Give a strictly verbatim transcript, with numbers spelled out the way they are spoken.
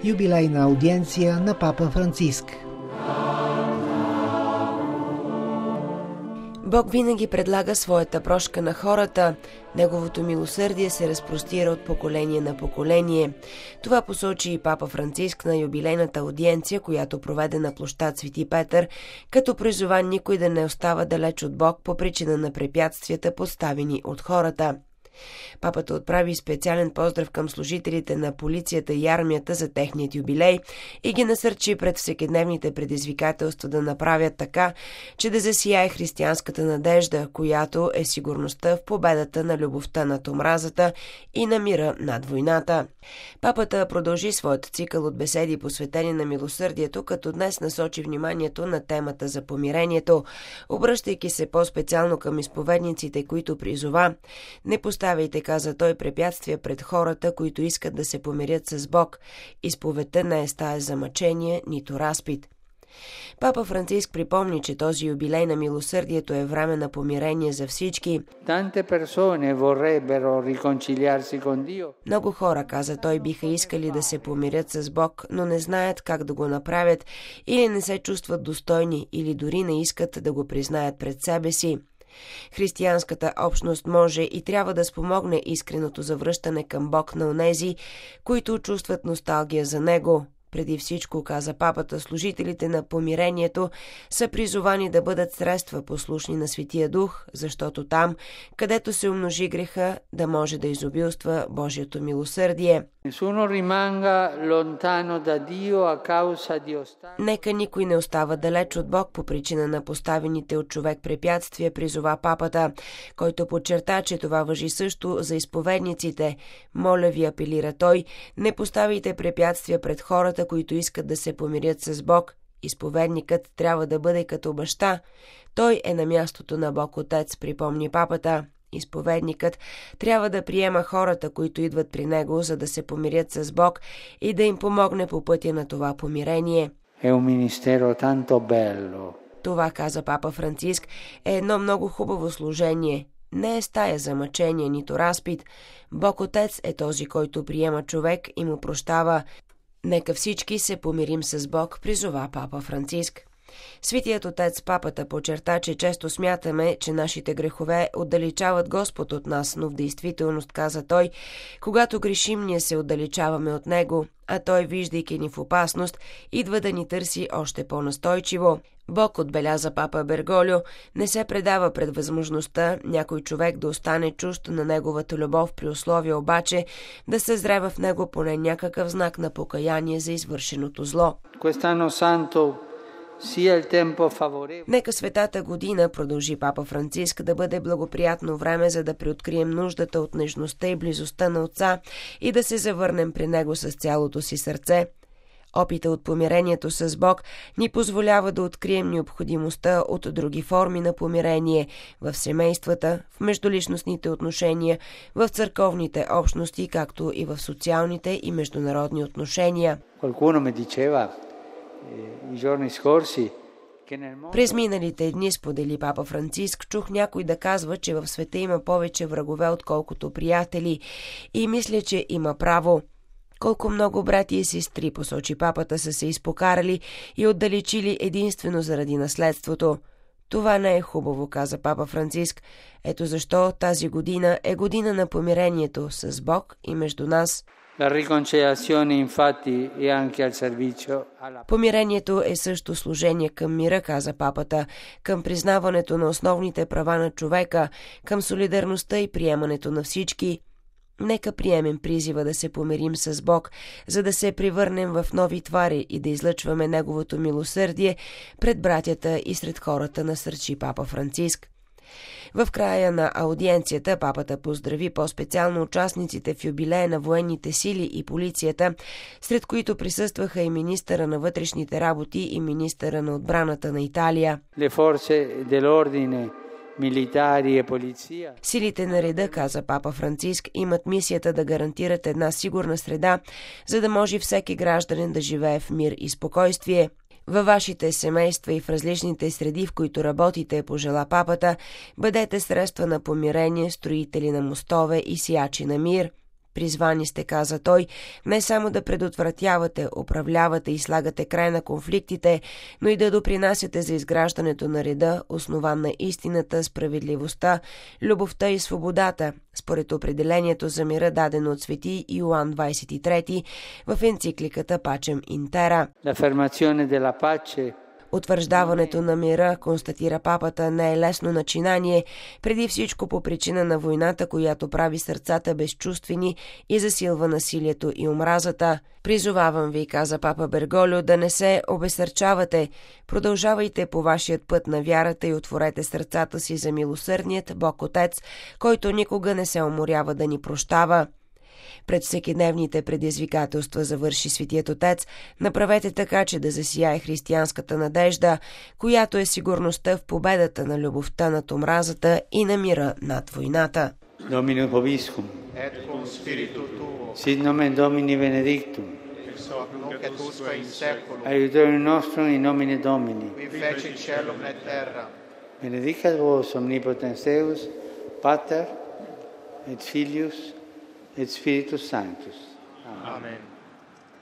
юбилейна аудиенция на папа Франциск. Бог винаги предлага своята прошка на хората. Неговото милосърдие се разпростира от поколение на поколение. Това посочи и папа Франциск на юбилейната аудиенция, която проведе на площад Свети Петър, като призова никой да не остава далеч от Бог по причина на препятствията, поставени от хората. Папата отправи специален поздрав към служителите на полицията и армията за техният юбилей и ги насърчи пред всекидневните предизвикателства да направят така, че да засияе християнската надежда, която е сигурността в победата на любовта над омразата и на мира над войната. Папата продължи своят цикъл от беседи, посветени на милосърдието, като днес насочи вниманието на темата за помирението, обръщайки се по-специално към изповедниците, които призова: не поставяйте, каза той, препятствия пред хората, които искат да се помирят с Бог. Изповедта не е стая за мъчение, нито разпит. Папа Франциск припомни, че този юбилей на милосърдието е време на помирение за всички. Много хора, каза той, биха искали да се помирят с Бог, но не знаят как да го направят, или не се чувстват достойни, или дори не искат да го признаят пред себе си. Християнската общност може и трябва да спомогне искреното завръщане към Бог на онези, които чувстват носталгия за Него. Преди всичко, каза папата, служителите на помирението са призовани да бъдат средства послушни на Светия Дух, защото там, където се умножи греха, да може да изобилства Божието милосърдие. Нека никой не остава далеч от Бог по причина на поставените от човек препятствия, призова папата, който подчерта, че това важи също за изповедниците. Моля ви, апелира той, не поставяйте препятствия пред хората, които искат да се помирят с Бог. Изповедникът трябва да бъде като баща. Той е на мястото на Бог Отец, припомни папата. Изповедникът трябва да приема хората, които идват при него, за да се помирят с Бог и да им помогне по пътя на това помирение. Е un ministero tanto bello. Това, каза папа Франциск, е едно много хубаво служение. Не е стая за мъчение, нито разпит. Бог Отец е този, който приема човек и му прощава. Нека всички се помирим с Бог, призова папа Франциск. Светият Отец, папата, подчерта, че често смятаме, че нашите грехове отдалечават Господ от нас, но в действителност, каза той, когато грешим, ние се отдалечаваме от Него, а Той, виждайки ни в опасност, идва да ни търси още по-настойчиво. Бог, отбеляза папа Берголио, не се предава пред възможността някой човек да остане чужд на неговата любов, при условие обаче да съзре в него поне някакъв знак на покаяние за извършеното зло. Нека светата година, продължи папа Франциск, да бъде благоприятно време, за да преоткрием нуждата от нежността и близостта на Отца и да се завърнем при Него с цялото си сърце. Опита от помирението с Бог ни позволява да открием необходимостта от други форми на помирение в семействата, в междуличностните отношения, в църковните общности, както и в социалните и международни отношения. През миналите дни, сподели папа Франциск, чух някой да казва, че в света има повече врагове, отколкото приятели, и мисля, че има право. Колко много брати и сестри, посочи папата, са се изпокарали и отдалечили единствено заради наследството. Това не е хубаво, каза папа Франциск. Ето защо тази година е година на помирението с Бог и между нас. Помирението е също служение към мира, каза папата, към признаването на основните права на човека, към солидарността и приемането на всички. Нека приемем призива да се помирим с Бог, за да се превърнем в нови твари и да излъчваме Неговото милосърдие пред братята и сред хората, насърчи папа Франциск. В края на аудиенцията папата поздрави по-специално участниците в юбилея на военните сили и полицията, сред които присъстваха и министъра на вътрешните работи и министъра на отбраната на Италия. Силите на реда, каза папа Франциск, имат мисията да гарантират една сигурна среда, за да може всеки гражданин да живее в мир и спокойствие. Във вашите семейства и в различните среди, в които работите, пожела папата, бъдете средства на помирение, строители на мостове и сиячи на мир. Призвани сте, каза той, не само да предотвратявате, управлявате и слагате край на конфликтите, но и да допринасяте за изграждането на реда, основан на истината, справедливостта, любовта и свободата, според определението за мира, дадено от свети Йоан двадесет и трети в енцикликата Pacem in Terra. Утвърждаването на мира, констатира папата, не е лесно начинание, преди всичко по причина на войната, която прави сърцата безчувствени и засилва насилието и омразата. Призовавам ви, каза папа Берголио, да не се обесърчавате. Продължавайте по вашият път на вярата и отворете сърцата си за милосърдният Бог Отец, който никога не се уморява да ни прощава. Пред всекидневните предизвикателства, завърши Светият Отец, направете така, че да засияе християнската надежда, която е сигурността в победата на любовта над омразата и на мира над войната. Domino Vobiscum, et cum spiritu tuo, sit nomen Domini benedictum, ex hoc nunc et usque in saeculum, aiutorium nostrum in nomine Domini, qui fecit caelum et terra. benedicat vos omnipotens Deus, Pater et Filius et Spiritus Sanctus. Amen. Amen.